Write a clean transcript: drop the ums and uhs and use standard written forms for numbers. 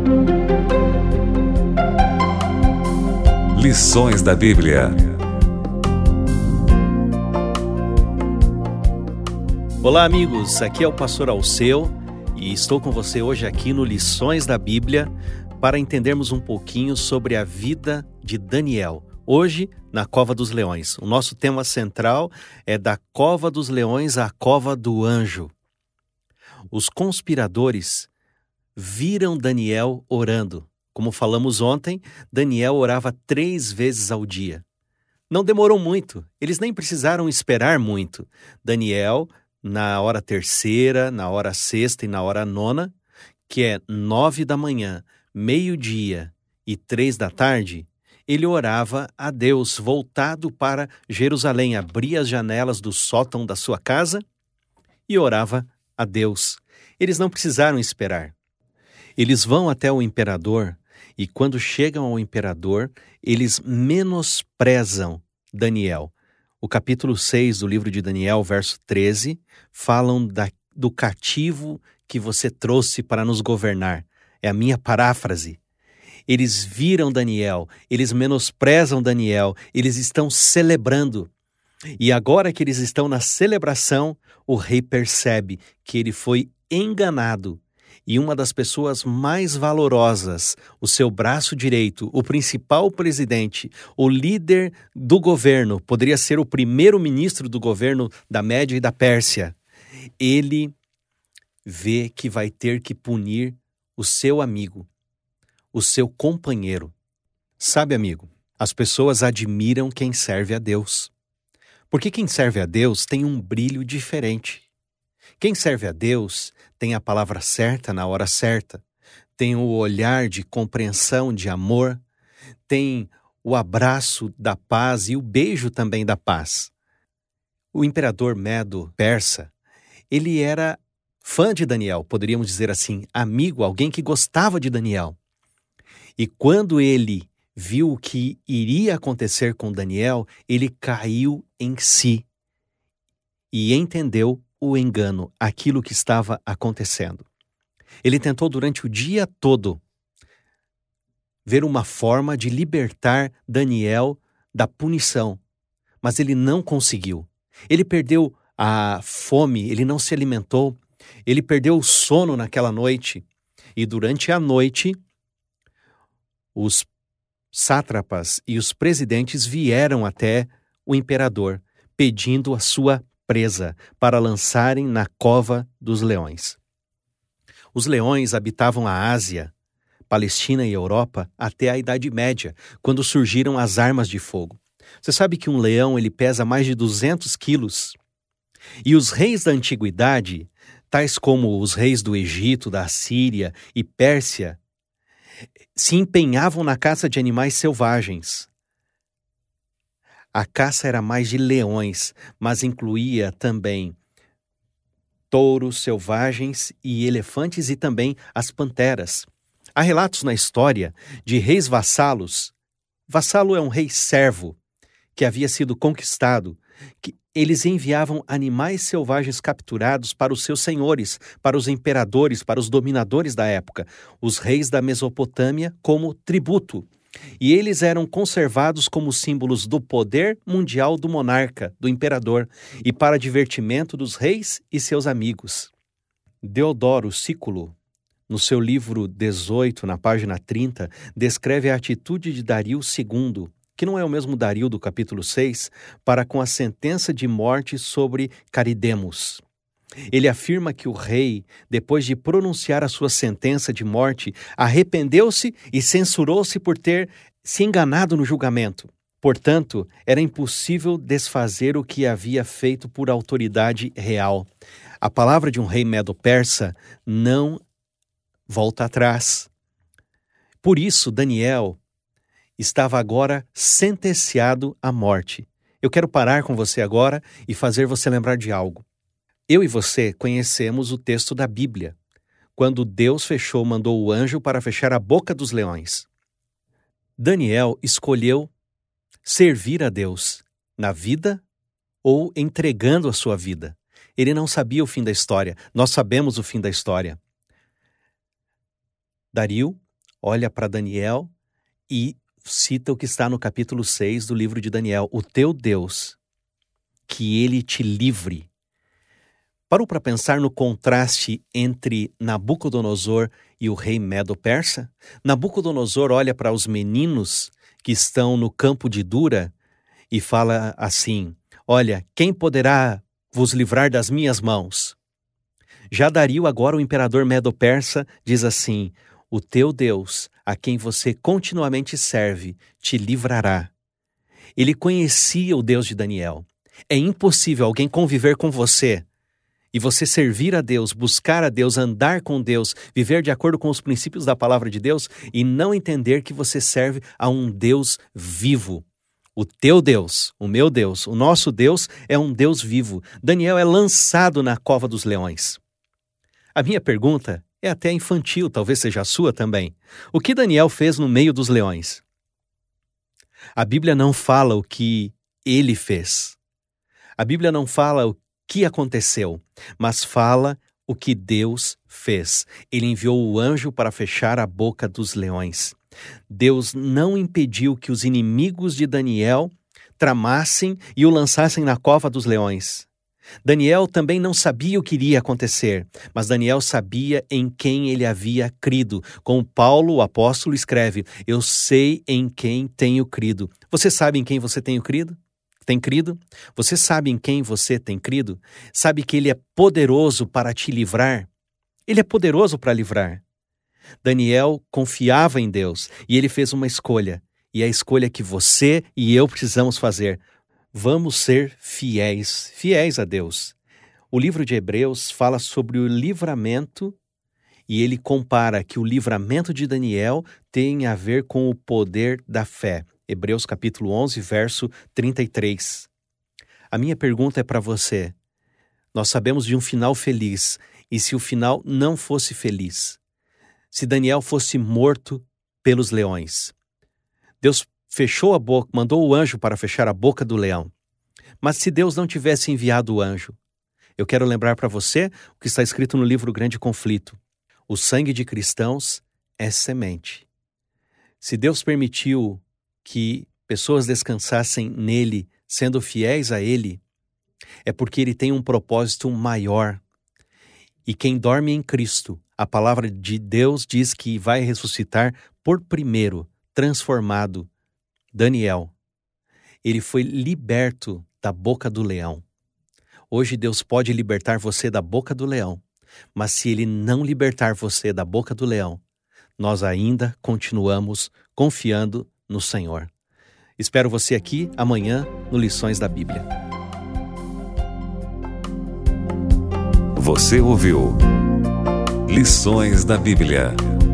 Lições da Bíblia. Olá, amigos, aqui é o pastor Alceu e estou com você hoje aqui no Lições da Bíblia para entendermos um pouquinho sobre a vida de Daniel. Hoje, na Cova dos Leões. O nosso tema central é da Cova dos Leões à Cova do Anjo. Os conspiradores viram Daniel orando. Como falamos ontem, Daniel orava 3 vezes ao dia. Não demorou muito, eles nem precisaram esperar muito. Daniel, na hora 3ª, na hora 6ª e na hora 9ª, que é 9 da manhã, meio-dia e 3 da tarde, ele orava a Deus, voltado para Jerusalém, abria as janelas do sótão da sua casa e orava a Deus. Eles não precisaram esperar. Eles vão até o imperador e quando chegam ao imperador, eles menosprezam Daniel. O capítulo 6 do livro de Daniel, verso 13, falam do cativo que você trouxe para nos governar. É a minha paráfrase. Eles viram Daniel, eles menosprezam Daniel, eles estão celebrando. E agora que eles estão na celebração, o rei percebe que ele foi enganado. E uma das pessoas mais valorosas, o seu braço direito, o principal presidente, o líder do governo, poderia ser o primeiro-ministro do governo da Média e da Pérsia. Ele vê que vai ter que punir o seu amigo, o seu companheiro. Sabe, amigo, as pessoas admiram quem serve a Deus. Porque quem serve a Deus tem um brilho diferente. Quem serve a Deus tem a palavra certa na hora certa, tem o olhar de compreensão, de amor, tem o abraço da paz e o beijo também da paz. O imperador Medo-Persa, ele era fã de Daniel, poderíamos dizer assim, amigo, alguém que gostava de Daniel. E quando ele viu o que iria acontecer com Daniel, ele caiu em si e entendeu o engano, aquilo que estava acontecendo. Ele tentou durante o dia todo ver uma forma de libertar Daniel da punição, mas ele não conseguiu. Ele perdeu a fome, ele não se alimentou, ele perdeu o sono naquela noite e durante a noite os sátrapas e os presidentes vieram até o imperador pedindo a sua presa para lançarem na Cova dos Leões. Os leões habitavam a Ásia, Palestina e Europa até a Idade Média, quando surgiram as armas de fogo. Você sabe que um leão ele pesa mais de 200 quilos? E os reis da antiguidade, tais como os reis do Egito, da Assíria e Pérsia, se empenhavam na caça de animais selvagens. A caça era mais de leões, mas incluía também touros selvagens e elefantes e também as panteras. Há relatos na história de reis vassalos. Vassalo é um rei servo que havia sido conquistado, que eles enviavam animais selvagens capturados para os seus senhores, para os imperadores, para os dominadores da época, os reis da Mesopotâmia como tributo. E eles eram conservados como símbolos do poder mundial do monarca, do imperador, e para divertimento dos reis e seus amigos. Deodoro Sículo, no seu livro 18, na página 30, descreve a atitude de Dario II, que não é o mesmo Dario do capítulo 6, para com a sentença de morte sobre Caridemos. Ele afirma que o rei, depois de pronunciar a sua sentença de morte, arrependeu-se e censurou-se por ter se enganado no julgamento. Portanto, era impossível desfazer o que havia feito por autoridade real. A palavra de um rei medo-persa não volta atrás. Por isso, Daniel estava agora sentenciado à morte. Eu quero parar com você agora e fazer você lembrar de algo. Eu e você conhecemos o texto da Bíblia, quando Deus mandou o anjo para fechar a boca dos leões. Daniel escolheu servir a Deus na vida ou entregando a sua vida. Ele não sabia o fim da história, nós sabemos o fim da história. Dario olha para Daniel e cita o que está no capítulo 6 do livro de Daniel: o teu Deus, que ele te livre. Parou para pensar no contraste entre Nabucodonosor e o rei Medo-Persa? Nabucodonosor olha para os meninos que estão no campo de Dura e fala assim: olha, quem poderá vos livrar das minhas mãos? Já Dario, agora o imperador Medo-Persa, diz assim: o teu Deus, a quem você continuamente serve, te livrará. Ele conhecia o Deus de Daniel. É impossível alguém conviver com você e você servir a Deus, buscar a Deus, andar com Deus, viver de acordo com os princípios da palavra de Deus e não entender que você serve a um Deus vivo. O teu Deus, o meu Deus, o nosso Deus é um Deus vivo. Daniel é lançado na cova dos leões. A minha pergunta é até infantil, talvez seja a sua também. O que Daniel fez no meio dos leões? A Bíblia não fala o que ele fez. A Bíblia não fala o que aconteceu, mas fala o que Deus fez. Ele enviou o anjo para fechar a boca dos leões. Deus não impediu que os inimigos de Daniel tramassem e o lançassem na cova dos leões. Daniel também não sabia o que iria acontecer, mas Daniel sabia em quem ele havia crido. Como Paulo, o apóstolo, escreve: eu sei em quem tenho crido. Você sabe em quem você tem crido? Tem crido? Você sabe em quem você tem crido? Sabe que ele é poderoso para te livrar? Ele é poderoso para livrar. Daniel confiava em Deus e ele fez uma escolha. E é a escolha que você e eu precisamos fazer. Vamos ser fiéis, fiéis a Deus. O livro de Hebreus fala sobre o livramento e ele compara que o livramento de Daniel tem a ver com o poder da fé. Hebreus capítulo 11, verso 33. A minha pergunta é para você. Nós sabemos de um final feliz, e se o final não fosse feliz? Se Daniel fosse morto pelos leões? Deus fechou a boca, mandou o anjo para fechar a boca do leão. Mas se Deus não tivesse enviado o anjo? Eu quero lembrar para você o que está escrito no livro Grande Conflito. O sangue de cristãos é semente. Se Deus permitiu que pessoas descansassem nele, sendo fiéis a ele, é porque ele tem um propósito maior. E quem dorme em Cristo, a palavra de Deus diz que vai ressuscitar por primeiro, transformado. Daniel, ele foi liberto da boca do leão. Hoje Deus pode libertar você da boca do leão, mas se ele não libertar você da boca do leão, nós ainda continuamos confiando no Senhor. Espero você aqui amanhã no Lições da Bíblia. Você ouviu Lições da Bíblia.